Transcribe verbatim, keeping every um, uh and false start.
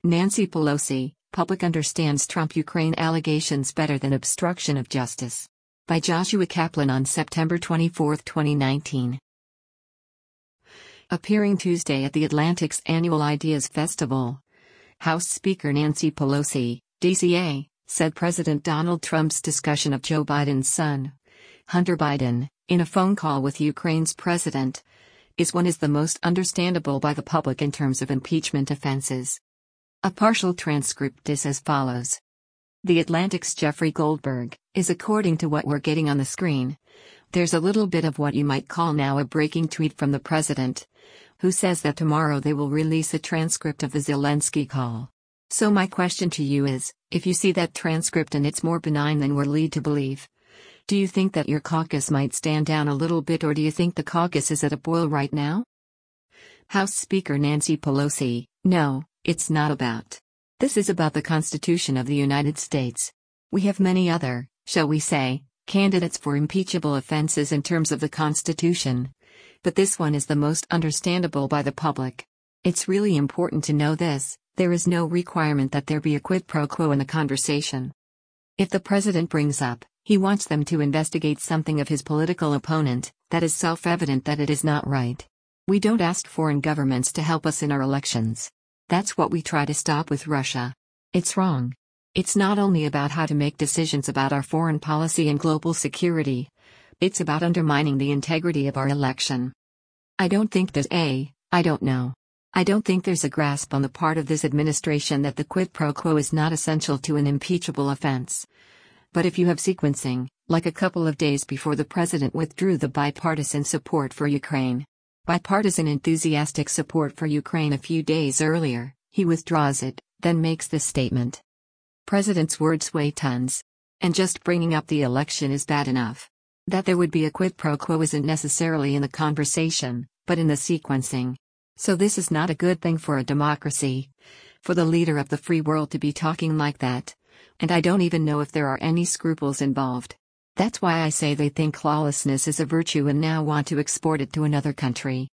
Nancy Pelosi, public understands Trump-Ukraine allegations better than obstruction of justice. By Joshua Kaplan on September twenty-fourth, twenty nineteen. Appearing Tuesday at the Atlantic's annual Ideas Festival, House Speaker Nancy Pelosi, D C A, said President Donald Trump's discussion of Joe Biden's son, Hunter Biden, in a phone call with Ukraine's president, is one is the most understandable by the public in terms of impeachment offenses. A partial transcript is as follows. The Atlantic's Jeffrey Goldberg is according to what we're getting on the screen. There's a little bit of what you might call now a breaking tweet from the president, who says that tomorrow they will release a transcript of the Zelensky call. So my question to you is, if you see that transcript and it's more benign than we're led to believe, do you think that your caucus might stand down a little bit, or do you think the caucus is at a boil right now? House Speaker Nancy Pelosi, no, it's not about. This is about the Constitution of the United States. We have many other, shall we say, candidates for impeachable offenses in terms of the Constitution. But this one is the most understandable by the public. It's really important to know this, there is no requirement that there be a quid pro quo in the conversation. If the president brings up, he wants them to investigate something of his political opponent, that is self-evident that it is not right. We don't ask foreign governments to help us in our elections. That's what we try to stop with Russia. It's wrong. It's not only about how to make decisions about our foreign policy and global security. It's about undermining the integrity of our election. I don't think there's a, I don't know. I don't think there's a grasp on the part of this administration that the quid pro quo is not essential to an impeachable offense. But if you have sequencing, like a couple of days before the president withdrew the bipartisan support for Ukraine, bipartisan enthusiastic support for Ukraine a few days earlier, he withdraws it, then makes this statement. President's words weigh tons. And just bringing up the election is bad enough. That there would be a quid pro quo isn't necessarily in the conversation, but in the sequencing. So this is not a good thing for a democracy, for the leader of the free world to be talking like that. And I don't even know if there are any scruples involved. That's why I say they think lawlessness is a virtue and now want to export it to another country.